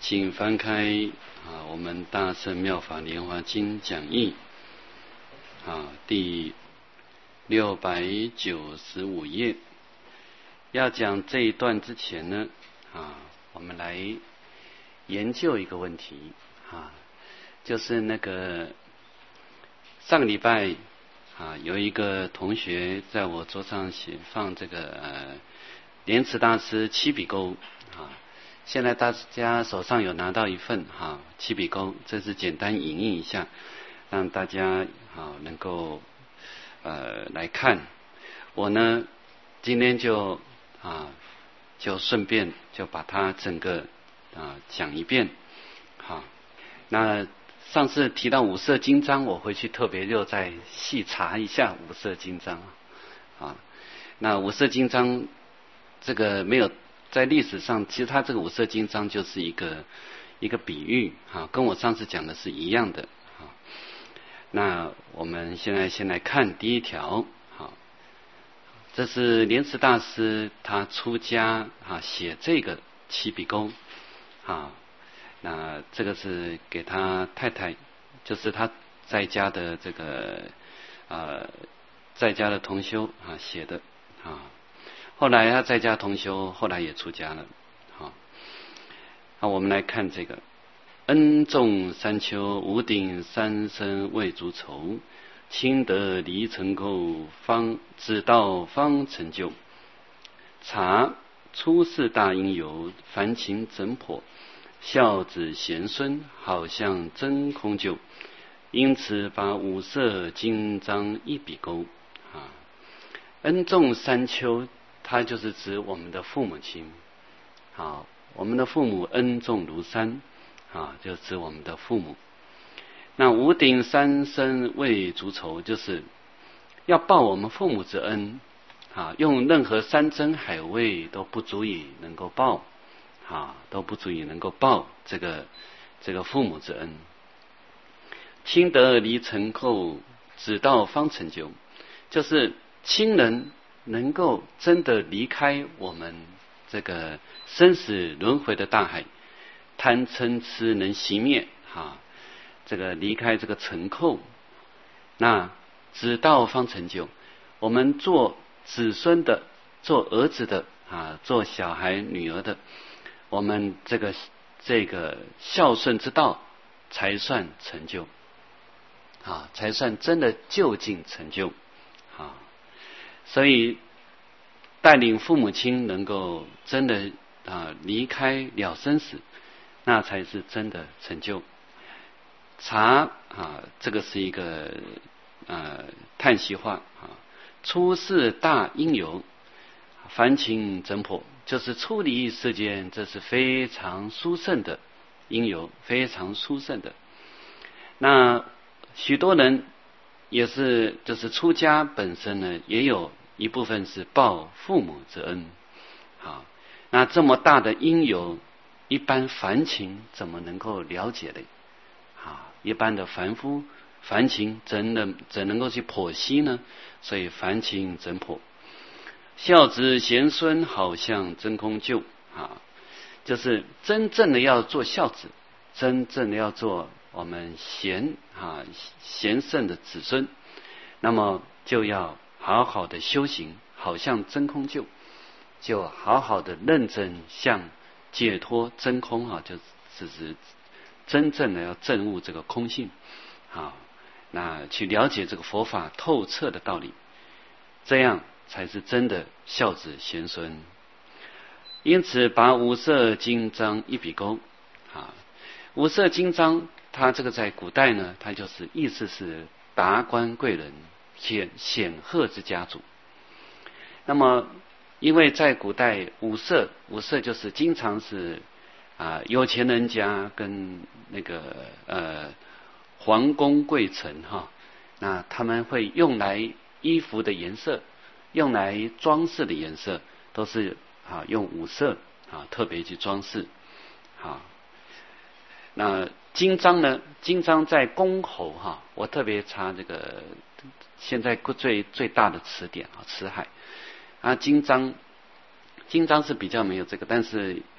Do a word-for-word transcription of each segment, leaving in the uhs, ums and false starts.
请翻开啊，我们大乘妙法莲华经讲义啊，第六百九十五页。要讲这一段之前呢，啊，我们来研究一个问题啊，就是那个上个礼拜啊，有一个同学在我桌上写放这个呃莲池大师七笔勾啊。现在大家手上有拿到一份哈七笔勾，这是简单影印一下，让大家好能够呃来看。我呢今天就啊就顺便就把它整个啊讲一遍。好，那上次提到五色经章，我回去特别又再细查一下五色经章啊。那五色经章这个没有。在历史上，其实它这个五色经章就是一个一个比喻啊，跟我上次讲的是一样的啊。那我们现在先来看第一条，好，这是莲池大师他出家啊写这个七笔勾啊，那这个是给他太太，就是他在家的这个呃在家的同修啊写的啊。后来他在家同修，后来也出家了。好，那我们来看这个：恩重三秋，无顶三生为足愁，亲得离尘垢，方知道方成就。察出世大因由，凡情整破，孝子贤孙，好像真空就。因此把五色经章一笔勾啊，恩重三秋。它就是指我们的父母亲，好，我们的父母恩重如山，啊，就指我们的父母。那无顶三生为足愁，就是要报我们父母之恩，啊，用任何山珍海味都不足以能够报，啊，都不足以能够报这个这个父母之恩。亲得离尘垢，直到方成就，就是亲人。能够真的离开我们这个生死轮回的大海，贪嗔痴能熄灭啊，这个离开这个尘垢，那直到方成就。我们做子孙的，做儿子的啊，做小孩女儿的，我们这个这个孝顺之道才算成就啊，才算真的就近成就啊。所以带领父母亲能够真的啊离开了生死，那才是真的成就。察啊，这个是一个呃叹息话啊。出世大因由，凡情整破，就是出离世间，这是非常殊胜的因由，非常殊胜的。那许多人也是，就是出家本身呢，也有一部分是报父母之恩，好，那这么大的因由，一般凡情怎么能够了解呢？啊，一般的凡夫凡情怎能怎能够去剖析呢？所以凡情整破，孝子贤孙好像真空就啊，就是真正的要做孝子，真正的要做我们贤啊贤圣的子孙，那么就要好好的修行，好像真空就，就好好的认真向解脱真空啊，就只是真正的要证悟这个空性啊，那去了解这个佛法透彻的道理，这样才是真的孝子贤孙。因此把五色经章一笔勾啊，五色经章它这个在古代呢，它就是意思是达官贵人显显赫之家族。那么因为在古代五色五色就是经常是啊有钱人家跟那个呃皇宫贵臣哈，那他们会用来衣服的颜色，用来装饰的颜色都是啊用五色啊特别去装饰啊。那经章呢？经章在公侯哈，我特别查这个现在最最大的词典啊，辞海啊，经章，经章是比较没有这个，但是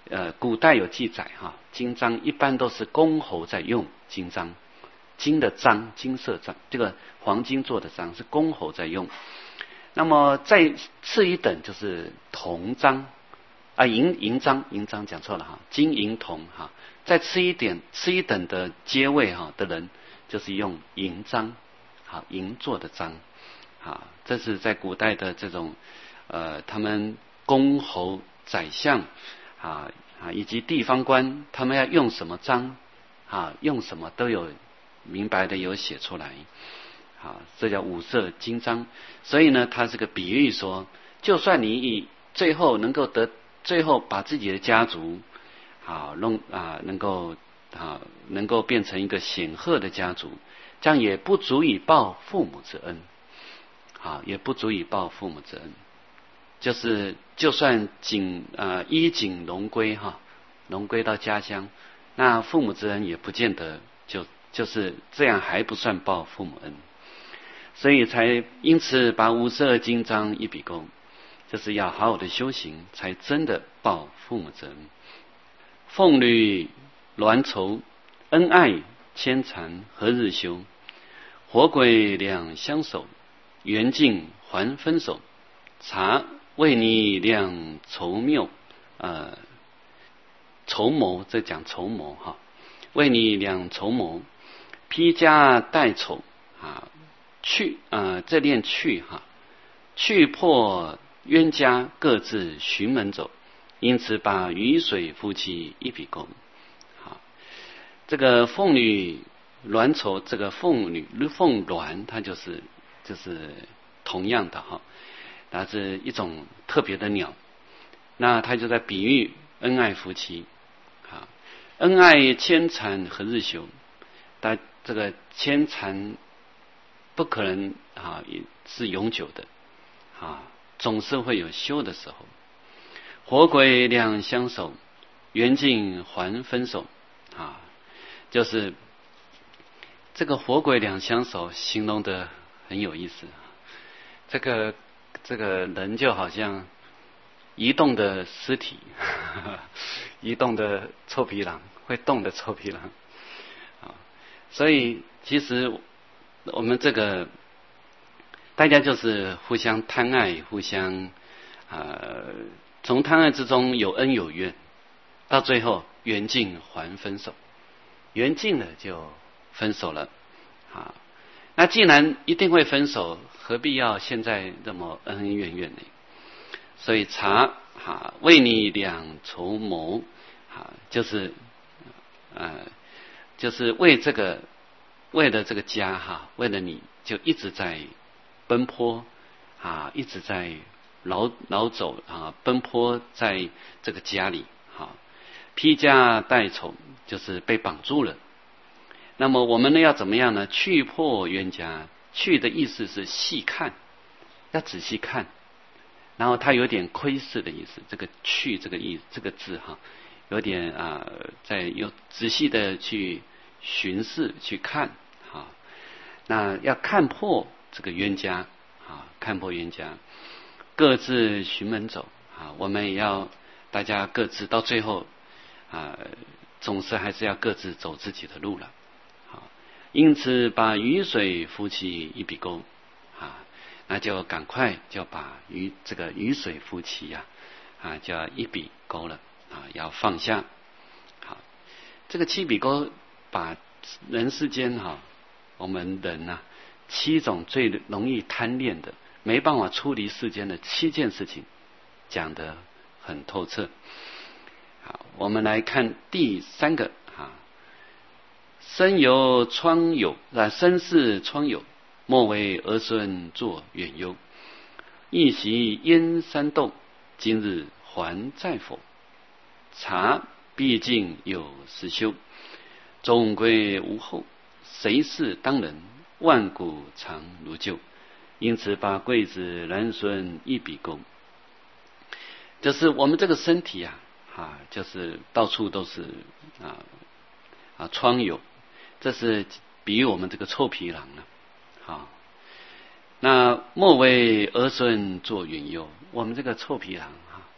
呃，古代有记载哈，金章一般都是公侯在用金章，金的章，金色章，这个黄金做的章是公侯在用。那么再次一等就是铜章啊，银银章，银章讲错了哈，金银铜哈。再次一点，次一等的阶位哈的人，就是用银章，好，银做的章，啊，这是在古代的这种呃，他们公侯宰相。啊啊，以及地方官，他们要用什么章，啊，用什么都有明白的有写出来，啊，这叫五色金章。所以呢，它是个比喻说，就算你以最后能够得，最后把自己的家族，啊，弄啊，能够啊，能够变成一个显赫的家族，这样也不足以报父母之恩，啊，也不足以报父母之恩。就是就算锦呃衣锦荣归哈，荣归到家乡，那父母之恩也不见得就就是这样，还不算报父母恩，所以才因此把五色金章一笔勾，就是要好好的修行，才真的报父母之恩。凤履鸾绸，恩爱牵缠何日休？火鬼两相守，缘尽还分手。茶为你两筹缪，呃，筹谋，这讲筹谋哈，为你两筹谋，披枷带丑啊，去啊，这练去哈，去破冤家，各自寻门走，因此把雨水夫妻一笔勾。好，这个凤履鸾绸，这个凤履凤鸾，它就是就是同样的哈。它是一种特别的鸟，那它就在比喻恩爱夫妻，啊，恩爱牵缠何日休？但这个牵缠不可能啊，也是永久的，啊，总是会有休的时候。火鬼两相守，缘尽还分手，啊，就是这个火鬼两相守，形容的很有意思，这个。这个人就好像移动的尸体，呵呵移动的臭皮囊，会动的臭皮囊啊。所以其实我们这个大家就是互相贪爱，互相呃，从贪爱之中有恩有怨，到最后缘尽还分手，缘尽了就分手了啊。那既然一定会分手，何必要现在这么恩恩怨怨呢？所以茶哈为你两筹谋哈，就是呃就是为这个为了这个家哈，为了你就一直在奔波啊，一直在劳劳走啊，奔波在这个家里哈，披枷带丑，就是被绑住了。那么我们呢要怎么样呢？去破冤家，去的意思是细看，要仔细看，然后它有点窥视的意思。这个去这个意这个字哈，有点啊、呃，在有仔细的去巡视去看啊。那要看破这个冤家啊，看破冤家，各自寻门走啊。我们也要大家各自到最后啊，总是还是要各自走自己的路了。因此把雨水夫妻一笔勾啊，那就赶快就把雨这个雨水夫妻呀 啊, 啊就要一笔勾了啊，要放下。好，这个七笔勾把人世间哈、啊，我们人呐、啊、七种最容易贪恋的，没办法处理世间的七件事情，讲得很透彻。好，我们来看第三个啊。身有疮疣啊，身是疮疣，莫为儿孙作远忧。一袭燕山洞，今日还在否？茶毕竟有时休，终归无后。谁是当人？万古长如旧。因此把贵子男孙一笔勾。就是我们这个身体啊，啊，就是到处都是啊啊疮疣。这是比喻我们这个臭皮囊了，好，那莫为儿孙作远忧。我们这个臭皮囊啊，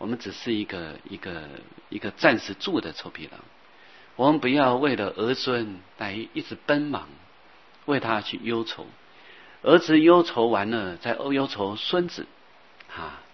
我们只是一个一个一个暂时住的臭皮囊。我们不要为了儿孙来一直奔忙，为他去忧愁。儿子忧愁完了，再忧愁孙子啊。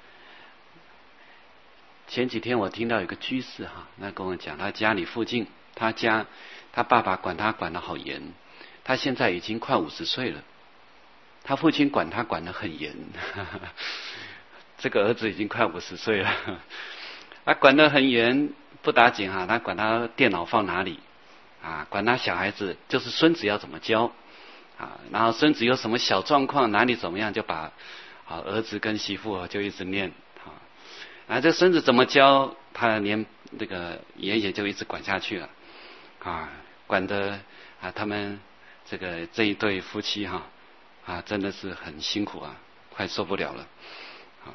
前几天我听到有个居士哈，那跟我讲，他家里附近，他家他爸爸管他管得好严，他现在已经快五十岁了，他父亲管他管得很严，呵呵，这个儿子已经快五十岁了，他管得很严不打紧哈，他管他电脑放哪里啊，管他小孩子就是孙子要怎么教啊，然后孙子有什么小状况哪里怎么样，就把啊儿子跟媳妇就一直念啊，啊这孙子怎么教，他连这个爷爷就一直管下去了啊，管得啊他们这个这一对夫妻哈啊真的是很辛苦啊，快受不了了啊，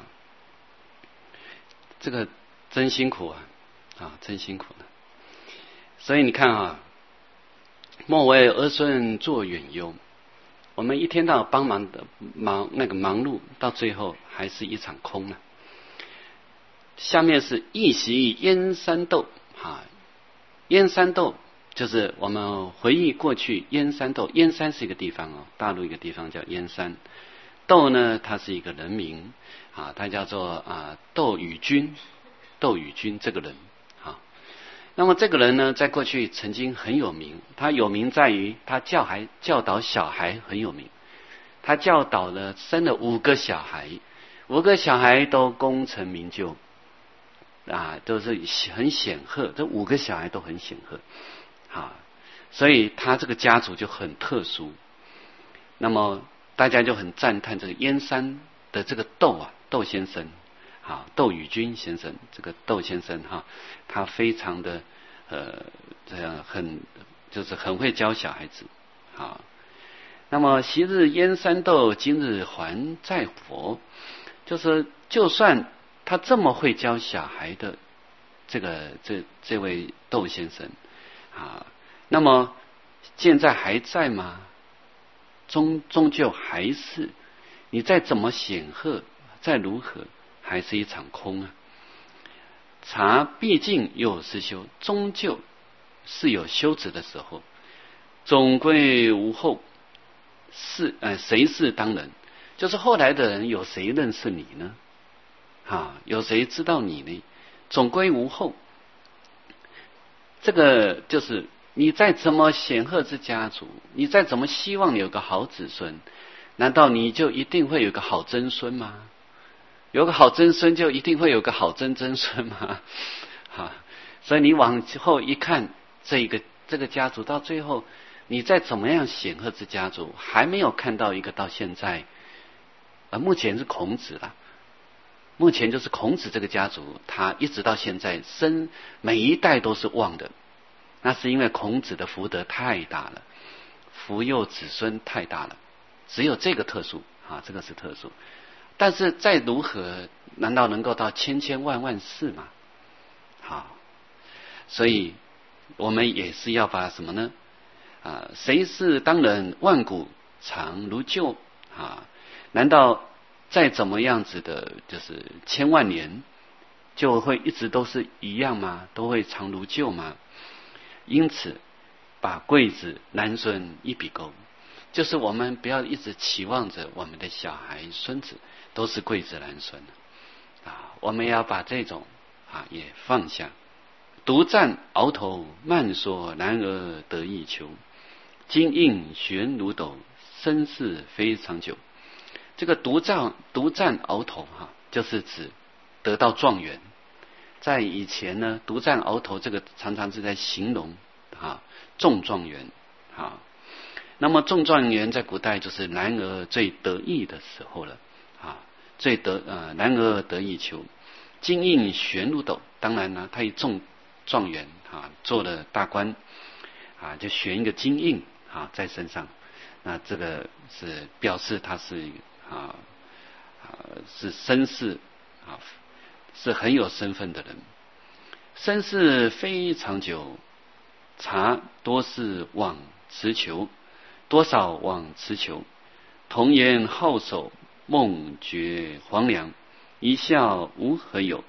这个真辛苦啊啊真辛苦了。所以你看啊，莫为儿孙作远忧，我们一天到晚帮忙的忙那个忙碌，到最后还是一场空了。下面是一席燕山豆啊，燕山豆就是我们回忆过去燕山豆，燕山是一个地方哦，大陆一个地方叫燕山。窦呢，他是一个人名啊，他叫做啊窦宇君，窦宇君这个人啊。那么这个人呢，在过去曾经很有名，他有名在于他教孩教导小孩很有名，他教导了生了五个小孩，五个小孩都功成名就啊，都是很显赫，这五个小孩都很显赫啊，所以他这个家族就很特殊。那么大家就很赞叹这个燕山的这个窦啊，窦先生啊，窦宇君先生，这个窦先生哈、啊，他非常的呃这样很就是很会教小孩子啊。那么昔日燕山窦，今日还在佛，就是就算他这么会教小孩的这个这这位窦先生啊，那么现在还在吗？终终究还是你再怎么显赫，再如何，还是一场空啊。茶毕竟有时休，终究是有休止的时候。总归无后，是呃谁是当人？就是后来的人有谁认识你呢？啊，有谁知道你呢？总归无后，这个就是你再怎么显赫之家族，你再怎么希望你有个好子孙，难道你就一定会有个好曾孙吗？有个好曾孙就一定会有个好曾曾孙吗？啊，所以你往后一看，这个这个家族到最后，你再怎么样显赫之家族，还没有看到一个到现在，呃，目前是孔子了。目前就是孔子这个家族，他一直到现在生每一代都是旺的，那是因为孔子的福德太大了，福佑子孙太大了，只有这个特殊啊，这个是特殊。但是再如何，难道能够到千千万万世吗？好，所以我们也是要把什么呢？啊，谁是当人万古长如旧啊？难道再怎么样子的，就是千万年，就会一直都是一样吗？都会长如旧吗？因此，把贵子男孙一比勾，就是我们不要一直期望着我们的小孩、孙子都是贵子男孙啊，我们要把这种啊也放下。独占鳌头，慢说男儿得意求。金印悬如斗，身世非长久。这个独占独占鳌头哈、啊，就是指得到状元。在以前呢，独占鳌头这个常常是在形容啊中状元啊。那么中状元在古代就是男儿最得意的时候了啊，最得呃男儿得意求。金印悬如斗，当然呢，他一中状元啊，做了大官啊，就悬一个金印啊在身上。那这个是表示他是啊啊是绅士啊，是很有身份的人。身世非长久，茶多是往持求，多少往持求。童颜好守，梦觉黄粱，一笑无何有。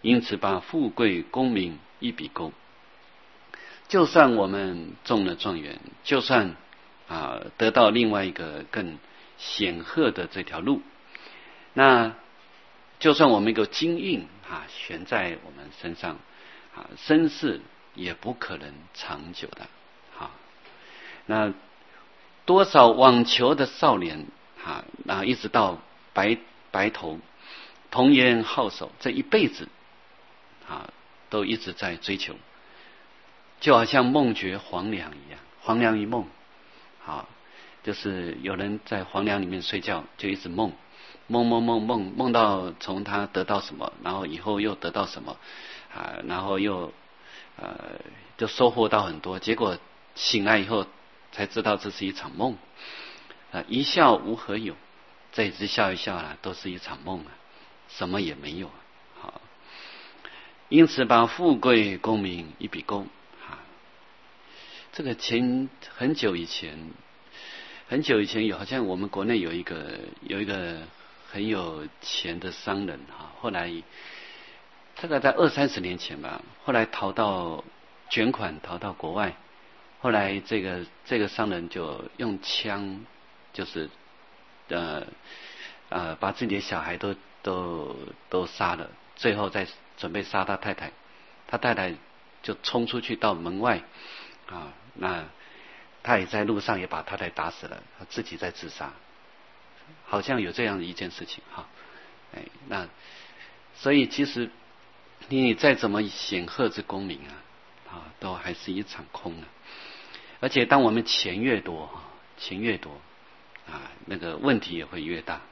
因此把富贵功名一笔勾。就算我们中了状元，就算啊得到另外一个更显赫的这条路，那就算我们一个金运啊悬在我们身上啊，身世也不可能长久的。啊，那多少网球的少年啊，那一直到白白头，童颜好手，这一辈子啊都一直在追求，就好像梦觉黄粱一样，黄粱一梦啊，就是有人在黄粱里面睡觉，就一直梦梦梦梦梦梦到从他得到什么，然后以后又得到什么啊，然后又呃就收获到很多，结果醒来以后才知道这是一场梦啊，一笑无何有，这一直笑一笑啊，都是一场梦啊，什么也没有啊。好，因此把富贵功名一笔勾啊。这个前很久以前，很久以前有，好像我们国内有一个有一个很有钱的商人哈，后来大概在二三十年前吧，后来逃到卷款逃到国外，后来这个这个商人就用枪，就是呃呃把自己的小孩都都都杀了，最后再准备杀他太太，他太太就冲出去到门外啊，那他也在路上也把太太打死了，他自己在自杀，好像有这样的一件事情哈。哎，那所以其实你再怎么显赫之功名啊，啊，都还是一场空啊。而且当我们钱越多，钱越多啊，那个问题也会越大。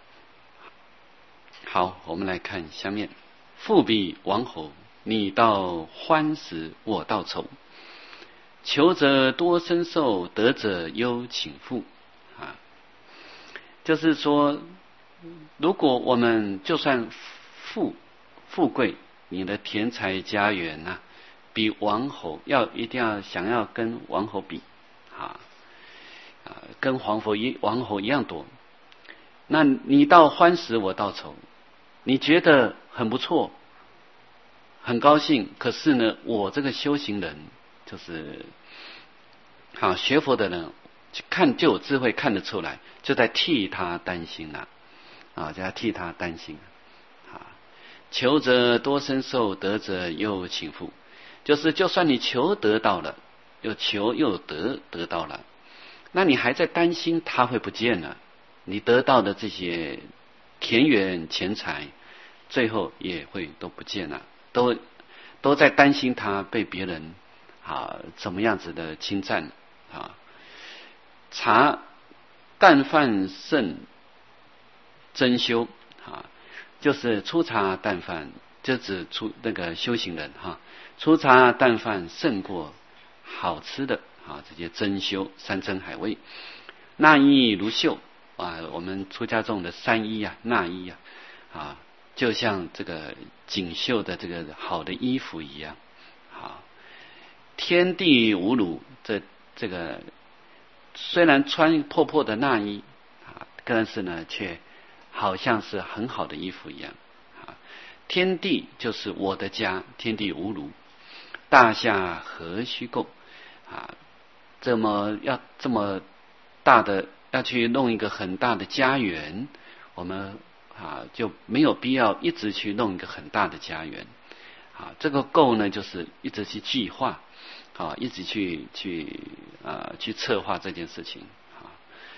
好，我们来看下面，富比王侯，你道欢时我道愁。求者多生寿，得者忧请富啊。就是说，如果我们就算富富贵，你的田财家园啊，比王侯要一定要想要跟王侯比啊，啊，跟皇佛一王侯一样多，那你到欢时我到愁，你觉得很不错，很高兴，可是呢，我这个修行人就是好学佛的人，看就有智慧看得出来，就在替他担心了啊，就在替他担心啊。求者多生寿，得者又请富，就是就算你求得到了，又求又得得到了，那你还在担心他会不见了，你得到的这些田园钱财，最后也会都不见了，都都在担心他被别人啊怎么样子的侵占啊。茶淡饭胜真修啊，就是粗茶淡饭，就指出那个修行人哈，粗茶淡饭胜过好吃的啊这些珍馐山珍海味。纳衣如绣啊，我们出家众的三衣啊，纳衣啊啊，就像这个锦绣的这个好的衣服一样。好，天地无辱，这这个虽然穿破破的纳衣啊，但是呢，却好像是很好的衣服一样啊。天地就是我的家，天地无辱，大夏何须构啊？这么要这么大的要去弄一个很大的家园，我们啊就没有必要一直去弄一个很大的家园啊。这个构呢，就是一直去计划啊，一直去去啊去策划这件事情啊。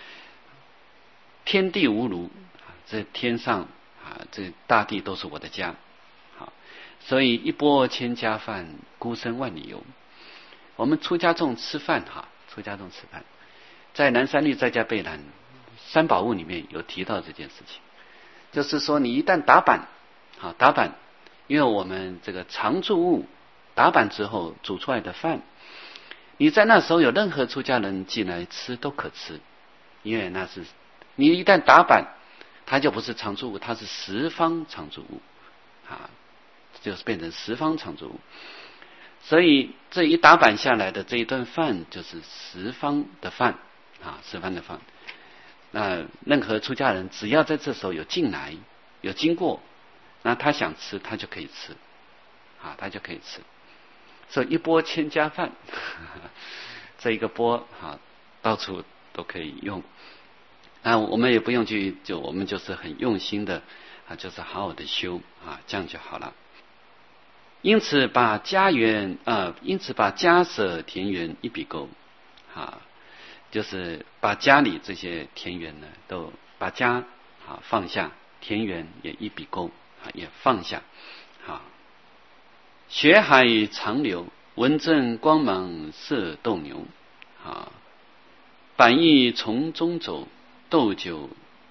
天地无辱啊，这天上啊，这大地都是我的家。好，所以一钵千家饭，孤身万里游。我们出家众吃饭哈，出家众吃饭，在南山律在家备览三宝物里面有提到这件事情，就是说你一旦打板啊，打板，因为我们这个常住物打板之后煮出来的饭，你在那时候有任何出家人进来吃都可吃，因为那是你一旦打板，它就不是常住物，它是十方常住物啊，就是变成十方常住物。所以这一打板下来的这一顿饭就是十方的饭啊，十方的饭。那任何出家人只要在这时候有进来有经过，那他想吃他就可以吃啊，它就可以吃。所以一钵千家饭，这一个钵啊，到处都可以用。啊，我们也不用去，就我们就是很用心的啊，就是好好的修啊，这样就好了。因此把家园啊，因此把家舍田园一笔勾啊，就是把家里这些田园呢，都把家啊放下，田园也一笔勾啊，也放下啊。血海长流，文正光芒射斗牛啊，板翼从中走，斗酒。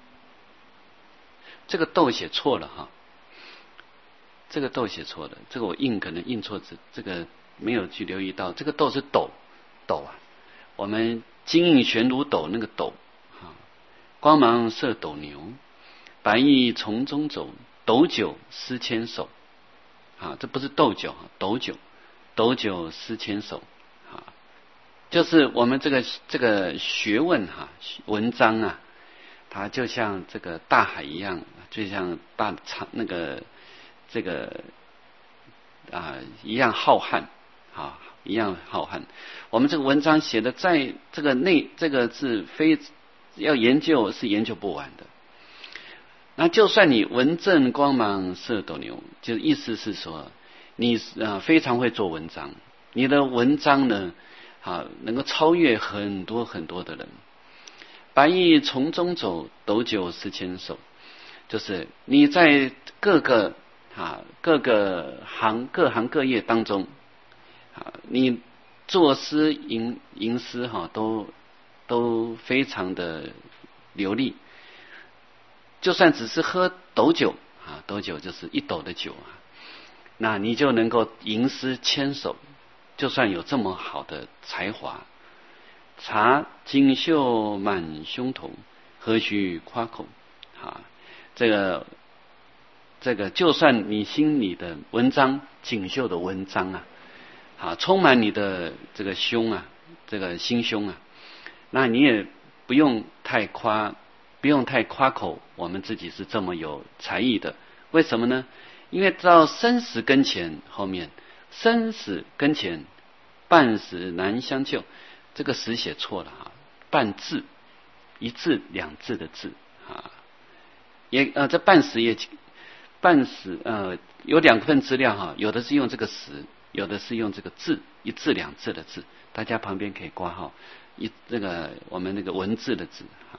这个斗写错了哈，这个斗写错了，这个我印可能印错字，这个没有去留意到，这个斗是斗斗啊，我们金印玄如斗那个斗啊，光芒射斗牛，白翼从中走，斗酒诗千首啊，这不是斗酒，斗酒，斗酒诗千首啊，就是我们这个这个学问哈、啊，文章啊，它就像这个大海一样，就像大长那个这个啊一样浩瀚啊，一样浩瀚。我们这个文章写的在这个内这个是非要研究是研究不完的。那就算你文正光芒射斗牛，就意思是说你啊非常会做文章，你的文章呢啊能够超越很多很多的人。白翼从中走，斗酒诗千首，就是你在各个啊各个行各行各业当中啊，你作诗吟吟诗哈、啊、都都非常的流利。就算只是喝斗酒啊，斗酒就是一斗的酒啊，那你就能够吟诗千首。就算有这么好的才华，察锦绣满胸膛，何须夸口啊？这个这个，就算你心里的文章锦绣的文章啊，啊，充满你的这个胸啊，这个心胸啊，那你也不用太夸。不用太夸口，我们自己是这么有才艺的。为什么呢？因为到生死跟前后面，生死跟前，半死难相救。这个死写错了哈，半字一字两字的字啊，也呃这半死也半死呃有两份资料哈，有的是用这个死，有的是用这个字一字两字的字，大家旁边可以挂号一这个我们那个文字的字啊。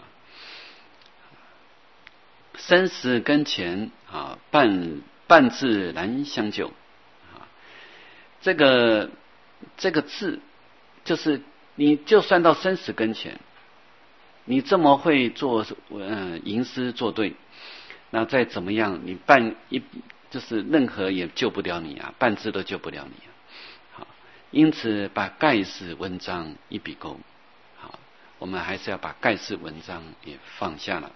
生死跟前啊，半半字难相救啊。这个这个字，就是你就算到生死跟前，你这么会做呃吟诗作对，那再怎么样，你半一就是任何也救不了你啊，半字都救不了你啊。好，因此把盖世文章一笔勾。好，我们还是要把盖世文章也放下了。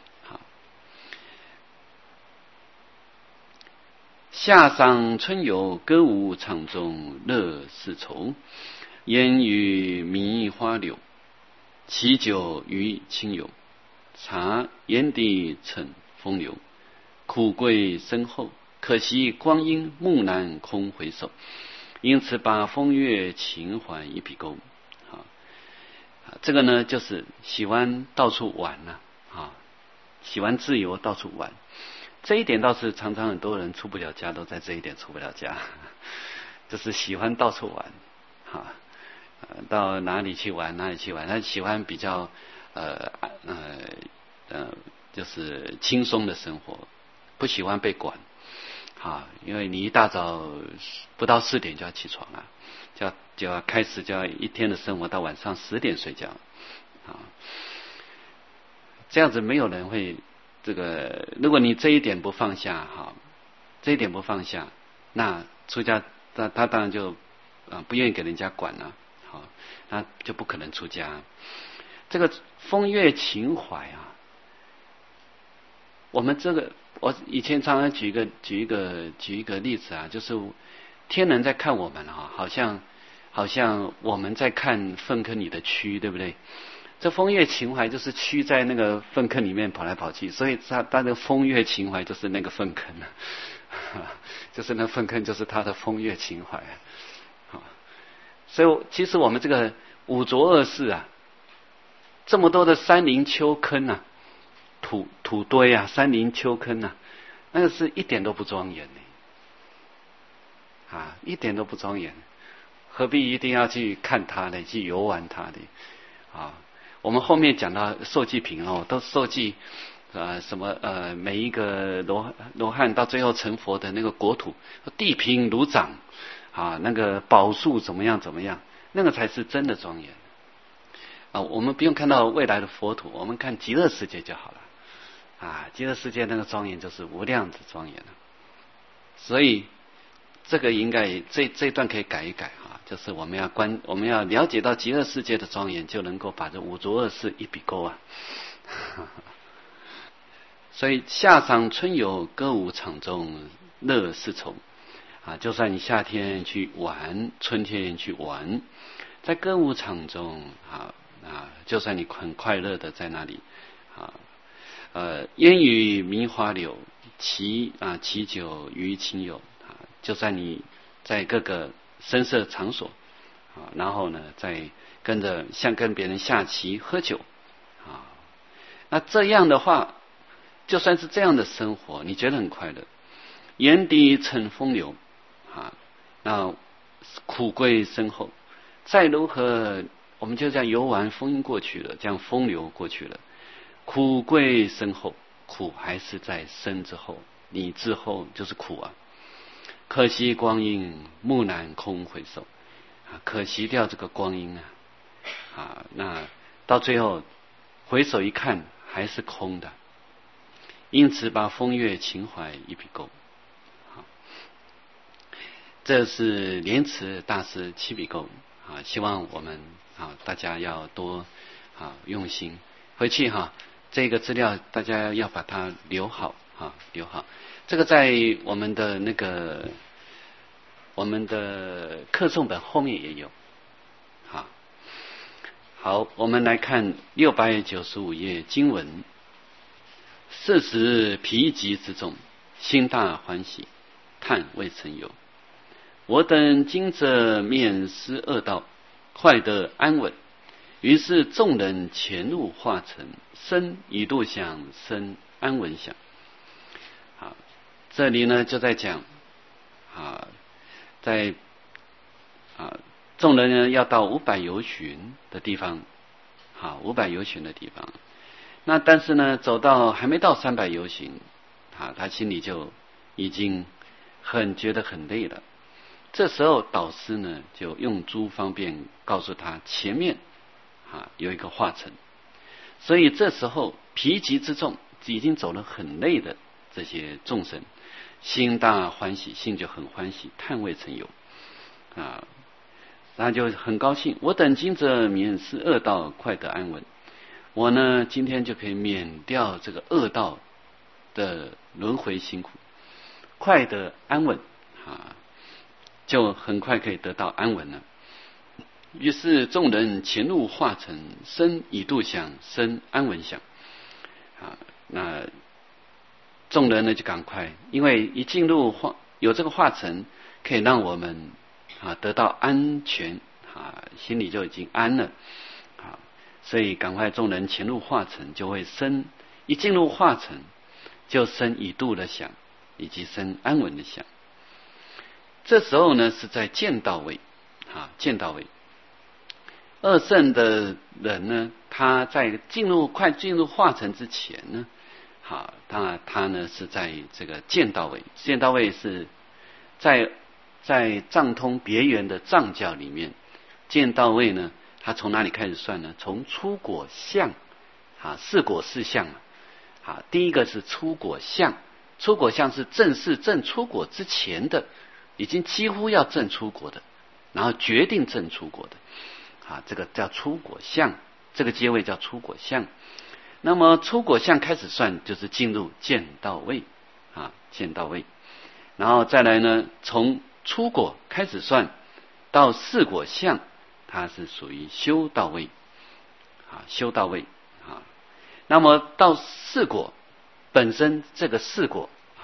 夏赏春游，歌舞场中乐事愁。烟雨迷花柳，喜酒于清游。察眼底逞风流，苦桂深厚。可惜光阴木难空回首。因此把风月情怀一笔勾。啊，这个呢，就是喜欢到处玩呐、啊，啊，喜欢自由到处玩。这一点倒是常常很多人出不了家，都在这一点出不了家，就是喜欢到处玩，哈，到哪里去玩哪里去玩，他喜欢比较呃呃呃就是轻松的生活，不喜欢被管，哈，因为你一大早不到四点就要起床了，就要就要开始就要一天的生活到晚上十点睡觉，啊，这样子没有人会。这个，如果你这一点不放下，哈，这一点不放下，那出家他他当然就啊不愿意给人家管了，好，那就不可能出家。这个风月情怀啊，我们这个我以前常常举一个举一个举一个例子啊，就是天人在看我们啊，好像好像我们在看粪坑里的蛆，对不对？这风月情怀就是蛆在那个粪坑里面跑来跑去，所以他他的风月情怀就是那个粪坑就是那粪坑就是他的风月情怀啊。所以其实我们这个五浊恶世啊，这么多的山林丘坑啊，土土堆啊，山林丘坑啊，那个是一点都不庄严的啊，一点都不庄严，何必一定要去看它呢？去游玩它的啊？我们后面讲到受记品哦，都受记呃什么呃每一个罗罗汉到最后成佛的那个国土，地平如掌啊，那个宝树怎么样怎么样，那个才是真的庄严啊！我们不用看到未来的佛土，我们看极乐世界就好了啊！极乐世界那个庄严就是无量之庄严了。所以这个应该这这段可以改一改哈，就是我们要观我们要了解到极乐世界的庄严，就能够把这五浊恶世一笔勾啊。所以夏赏春游，歌舞场中乐是从啊，就算你夏天去玩，春天去玩，在歌舞场中啊啊，就算你很快乐的在那里啊，呃，烟雨迷花柳，骑啊骑酒娱亲友啊，就算你在各个声色场所啊，然后呢，再跟着像跟别人下棋喝酒啊，那这样的话，就算是这样的生活，你觉得很快乐，眼底乘风流啊，那苦归身后，再如何，我们就这样游玩风云过去了，这样风流过去了，苦归身后，苦还是在身之后，你之后就是苦啊。可惜光阴木难空回首啊，可惜掉这个光阴啊啊，那到最后回首一看还是空的，因此把风月情怀一笔勾。这是莲池大师七笔勾啊，希望我们啊大家要多啊用心，回去哈、啊、这个资料大家要把它留好啊留好。这个在我们的那个我们的课诵本后面也有。好，好，我们来看六百九十五页经文。是时疲极之众，心大欢喜，叹未曾有。我等今者面思恶道，快得安稳。于是众人潜入化成，生一度想，生安稳想。好，这里呢就在讲啊，在啊众人呢要到五百由旬的地方，好，五百由旬的地方。那但是呢，走到还没到三百由旬，啊，他心里就已经很觉得很累了。这时候导师呢就用诸方便告诉他，前面啊有一个化城，所以这时候疲极之众，已经走了很累的这些众生，心大欢喜，心就很欢喜，叹未曾有啊，那就很高兴。我等今者免是恶道，快得安稳。我呢今天就可以免掉这个恶道的轮回辛苦，快得安稳啊。就很快可以得到安稳了。于是众人潜入化城，生以度想，生安稳想啊。那众人呢就赶快，因为一进入化有这个化城，可以让我们啊得到安全啊，心里就已经安了啊。所以赶快众人潜入化城，就会生一进入化城，就生以度的想，以及生安稳的想。这时候呢是在见道位啊，见道位。二圣的人呢，他在进入快进入化城之前呢，好，他他呢是在这个见道位。见道位是在在藏通别圆的藏教里面，见道位呢，他从哪里开始算呢？从出果相啊，四果四相啊。第一个是出果相，出果相是正式正出果之前的。已经几乎要证出国的，然后决定证出国的啊，这个叫出果相，这个阶位叫出果相。那么出果相开始算，就是进入见道位啊，见道位。然后再来呢，从出果开始算到四果相，它是属于修道位啊，修道位啊。那么到四果本身，这个四果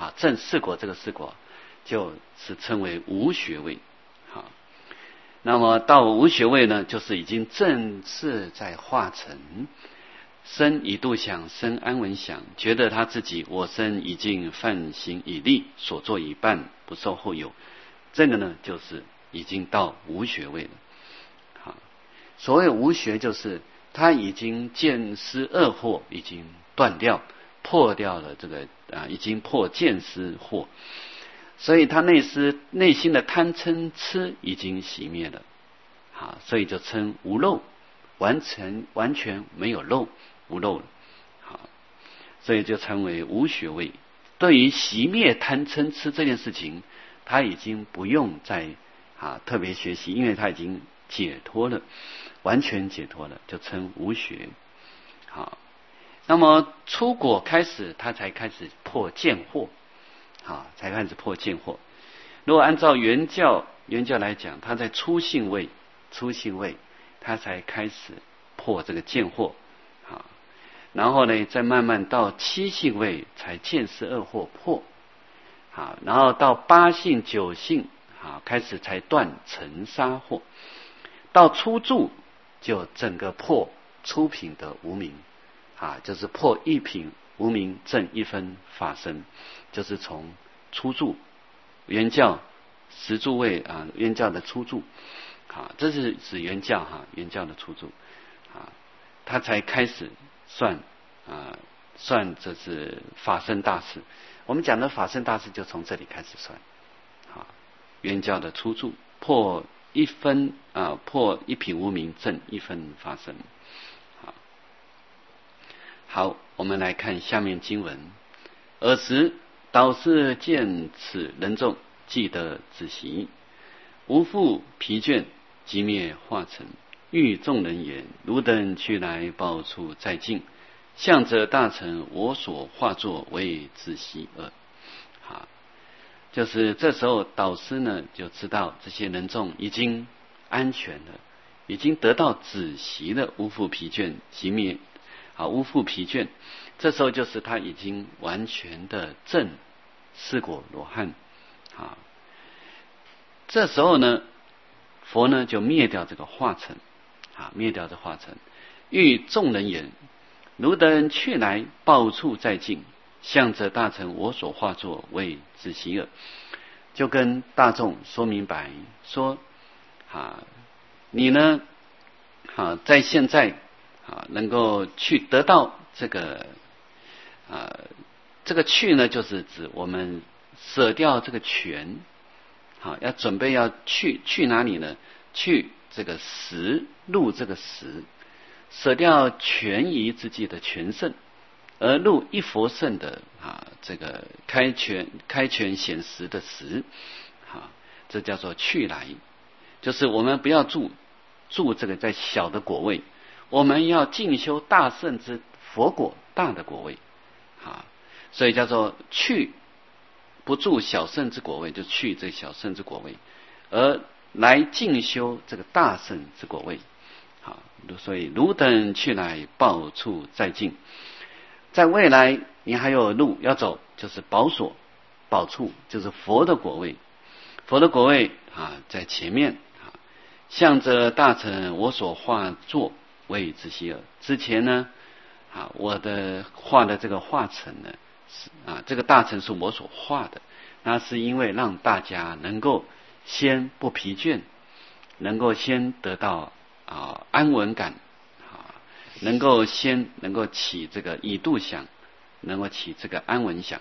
好，正四果这个四果就是称为无学位。好，那么到无学位呢，就是已经正式在化成生以度想，生安稳想，觉得他自己我身已经犯行已立，所作已办，不受后有。这个呢，就是已经到无学位了。好，所谓无学，就是他已经见思二惑已经断掉，破掉了这个啊，已经破见思惑，所以他内思内心的贪嗔痴已经熄灭了。好，所以就称无漏，完成完全没有漏，无漏了。好，所以就称为无学位。对于熄灭贪嗔痴这件事情，他已经不用再啊特别学习，因为他已经解脱了，完全解脱了，就称无学。好，那么出果开始，他才开始破见惑，好，才开始破见惑。如果按照原教原教来讲，他在初性位，初性位他才开始破这个见惑，好，然后呢，再慢慢到七性位才见思二惑破。好，然后到八性九性，好，开始才断尘沙惑。到初住就整个破初品的无明，啊，就是破一品无明正一分法身，就是从初住原教十住位啊，原教的初住，啊，这是指原教哈，原教的初住，啊，他才开始算啊，算这是法身大事。我们讲的法身大事就从这里开始算，好，原教的初住破一分啊，破一品无明正一分法身。好，好，我们来看下面经文。尔时导师见此人众，既得止息，无复疲倦，即灭化成。欲众人言：汝等去来，报处再进。向者大成，我所化作为止息耳。好，就是这时候导师呢就知道这些人众已经安全了，已经得到止息了，无复疲倦，即灭。好，无复疲倦，这时候就是他已经完全的证四果罗汉。好，这时候呢，佛呢就灭掉这个化成，啊，灭掉这化成。欲众人言：汝等去来，报处再进。向者大成，我所化作为止息耳。就跟大众说明白，说啊，你呢，啊，在现在啊，能够去得到这个啊，这个去呢，就是指我们舍掉这个权，好，要准备要去去哪里呢？去这个实入这个实，舍掉权宜之计的全胜，而入一佛圣的啊，这个开权开权显实的实，啊，这叫做去来，就是我们不要住住这个在小的果位，我们要进修大圣之佛果大的果位，啊，所以叫做去，不住小圣之果位，就去这小圣之果位，而来进修这个大圣之果位。好，所以汝等去来，报处再进。在未来你还有路要走，就是宝所宝处，就是佛的果位。佛的果位啊，在前面啊，向着大成，我所化作为止息耳。之前呢啊，我的画的这个化成呢是啊，这个大成是我所画的，那是因为让大家能够先不疲倦，能够先得到啊安稳感，啊，能够先能够起这个以度想，能够起这个安稳想。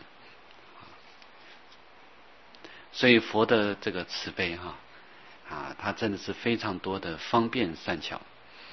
所以佛的这个慈悲哈啊，它真的是非常多的方便善巧。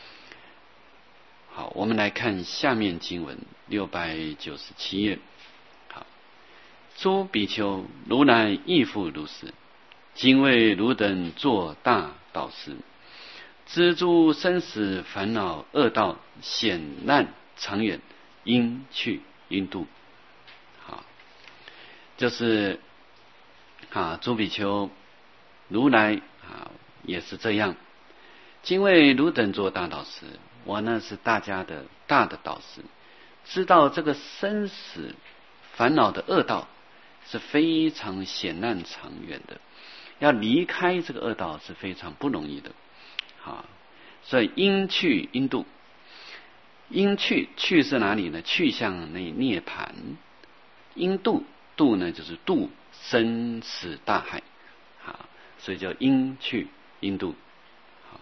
好，我们来看下面经文六百九十七页。好，诸比丘，如来亦复如是。今为汝等作大导师，知诸生死烦恼恶道险难长远，应去应度。好，就是啊，诸比丘，如来啊也是这样。今为汝等做大导师，我呢是大家的大的导师，知道这个生死烦恼的恶道是非常险难长远的，要离开这个恶道是非常不容易的。好，所以因去因度，因去去是哪里呢？去向那涅槃。因度度呢，就是度生死大海。好，所以叫因去因度。好，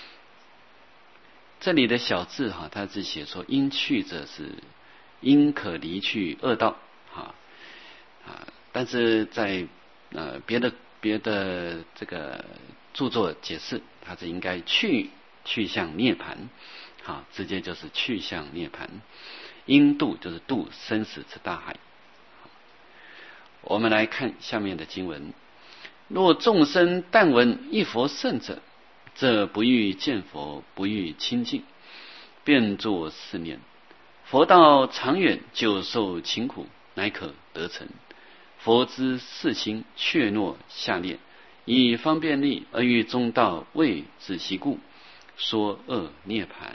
这里的小字哈，它是写说因去者是因可离去恶道。哈啊，但是在呃别的别的这个著作解释，它是应该去去向涅槃。好，直接就是去向涅槃。因度就是度生死之大海。我们来看下面的经文：若众生但闻一佛圣者，则不欲见佛，不欲亲近，便作是念：佛道长远，久受勤苦，乃可得成。佛之世心，却诺下列，以方便力而欲中道，为自习故，说恶涅槃。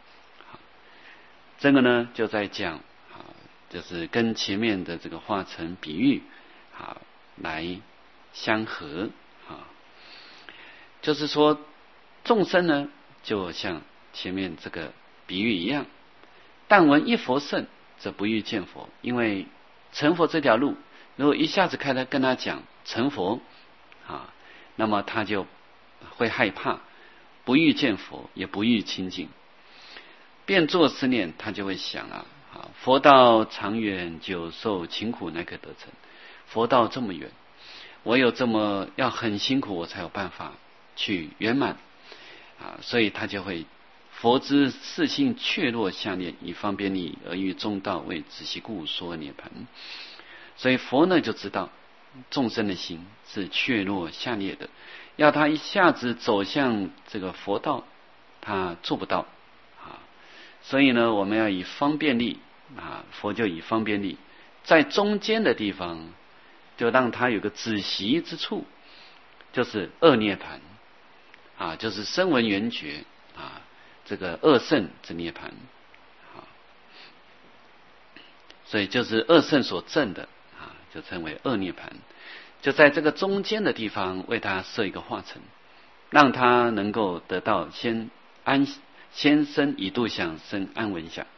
这个呢，就在讲就是跟前面的这个化成比喻啊来相合啊，就是说众生呢就像前面这个比喻一样，但闻一佛圣，则不欲见佛。因为成佛这条路，如果一下子开始跟他讲成佛啊，那么他就会害怕，不欲见佛，也不欲亲近，便作思念，他就会想啊。啊，佛道长远，久受勤苦，乃可得成。佛道这么远，我有这么要很辛苦，我才有办法去圆满啊，所以他就会佛之世性却落下列，以方便力而欲中道，为自习故，说涅槃。所以佛呢就知道众生的心是却落下列的，要他一下子走向这个佛道，他做不到。所以呢，我们要以方便力啊，佛就以方便力，在中间的地方，就让他有个止息之处，就是恶涅槃啊，就是声闻缘觉啊，这个恶圣之涅槃啊，所以就是恶圣所证的啊，就称为恶涅槃。就在这个中间的地方，为他设一个化城，让他能够得到先安。先生一度想生安稳想，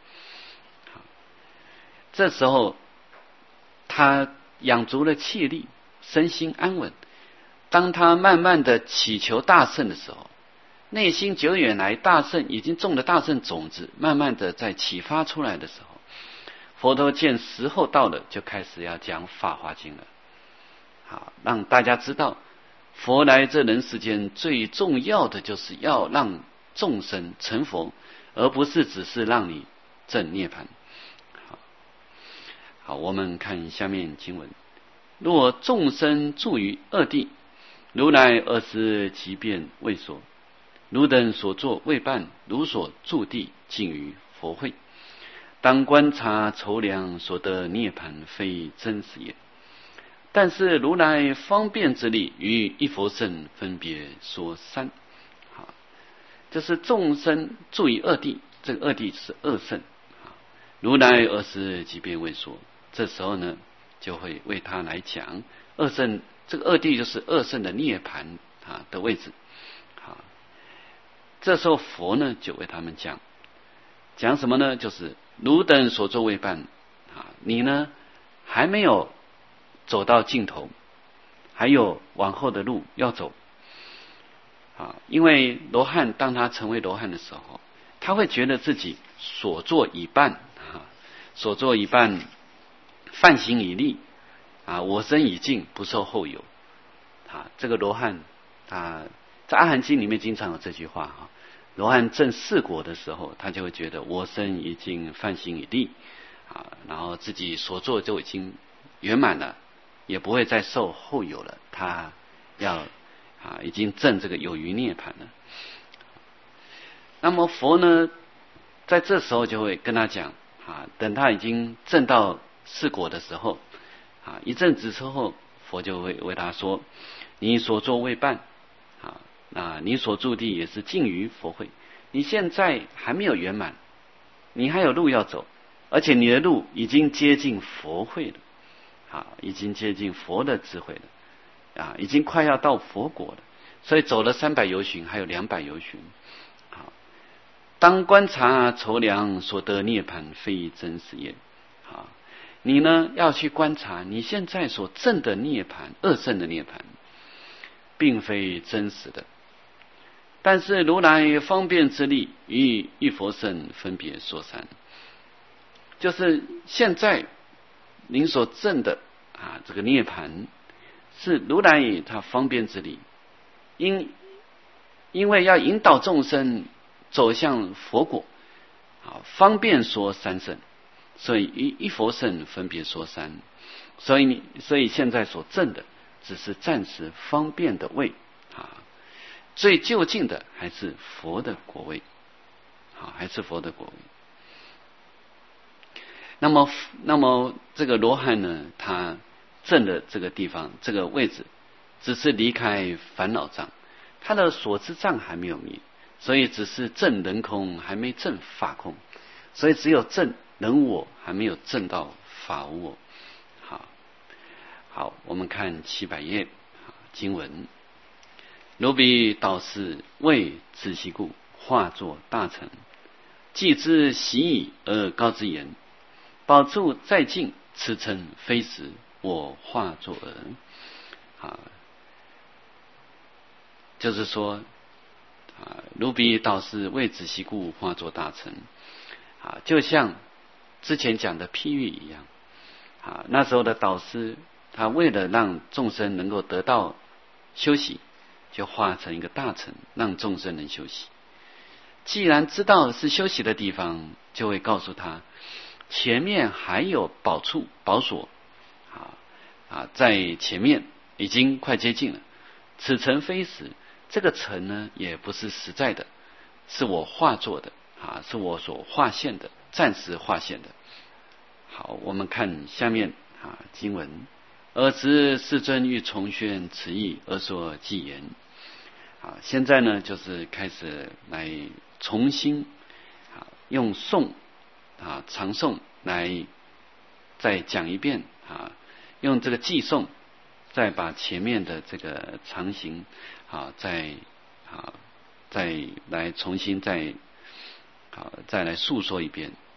这时候他养足了气力，身心安稳。当他慢慢的祈求大圣的时候，内心久远来大圣已经种了大圣种子，慢慢的在启发出来的时候，佛陀见时候到了，就开始要讲法华经了。好，让大家知道佛来这人世间最重要的就是要让众生成佛，而不是只是让你证涅槃。好，好，我们看下面经文：若众生住于恶地，如来尔时即便未说，汝等所作未办，如所住地，尽于佛会。当观察筹量，所得涅槃非真实也。但是如来方便之力，与一佛圣分别说三。就是众生住于恶地，这个恶地是恶圣啊。如来尔时即便未说，这时候呢，就会为他来讲恶圣，这个恶地就是恶圣的涅槃啊的位置。好，这时候佛呢就为他们讲，讲什么呢？就是汝等所作未办啊，你呢还没有走到尽头，还有往后的路要走。啊，因为罗汉当他成为罗汉的时候，他会觉得自己所作已办啊，所作已办，梵行已立啊，我身已尽，不受后有啊。这个罗汉啊，在阿含经里面经常有这句话啊。罗汉证四果的时候，他就会觉得我身已尽，梵行已立啊，然后自己所做就已经圆满了，也不会再受后有了。他要啊，已经证这个有余涅槃了。那么佛呢，在这时候就会跟他讲啊，等他已经证到四果的时候啊，一阵子之后，佛就会为他说：你所作未办啊，那你所住地也是尽于佛会。你现在还没有圆满，你还有路要走，而且你的路已经接近佛会了啊，已经接近佛的智慧了，啊，已经快要到佛果了。所以走了三百由旬，还有两百由旬。好，当观察筹量所得涅槃，非真实也。好，你呢要去观察你现在所证的涅槃，二圣的涅槃，并非真实的。但是如来方便之力，与一佛圣分别说三，就是现在您所证的啊这个涅槃，是如来他方便之力。因因为要引导众生走向佛果，啊，方便说三圣，所以一一佛圣分别说三，所以你所以现在所证的只是暂时方便的位，啊，最究竟的还是佛的果位，啊，还是佛的果位。那么那么这个罗汉呢，他证的这个地方这个位置，只是离开烦恼障，他的所知障还没有灭，所以只是证人空，还没证法空，所以只有证人我，还没有证到法无我。好，好，我们看七百页经文：如彼导师为自息故，化作大乘，既知习矣而告之言：宝处在近，此诚非实，我化作耳。啊，就是说啊，如彼导师为子息故，化作大乘。啊，就像之前讲的譬喻一样。啊，那时候的导师，他为了让众生能够得到休息，就化成一个大乘，让众生能休息。既然知道是休息的地方，就会告诉他，前面还有宝处宝所，啊啊，在前面已经快接近了。此诚非实，这个诚呢也不是实在的，是我化作的啊，是我所化现的，暂时化现的。好，我们看下面啊经文：尔时世尊欲重宣此义，而说偈言。啊，现在呢就是开始来重新啊用颂啊长颂来再讲一遍啊，用这个偈颂再把前面的这个长行啊再啊再来重新再啊再来述说一遍